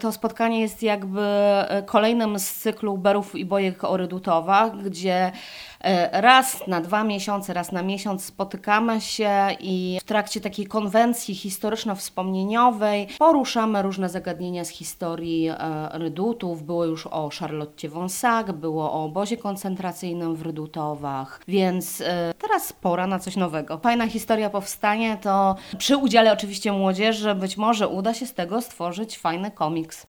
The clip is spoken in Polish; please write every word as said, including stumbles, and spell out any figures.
to spotkanie jest jakby kolejnym z cyklu Berów i Bojek o Redutowach, gdzie raz na dwa miesiące, raz na miesiąc spotykamy się i w trakcie takiej konwencji historyczno-wspomnieniowej poruszamy różne zagadnienia z historii Redutów. Było już o Charlotcie Wąsak, było o obozie koncentracyjnym w Redutowach, więc teraz pora na coś nowego. Fajna historia powstanie, to przy udziale oczywiście młodzieży być może uda się z tego stworzyć fajny komiks.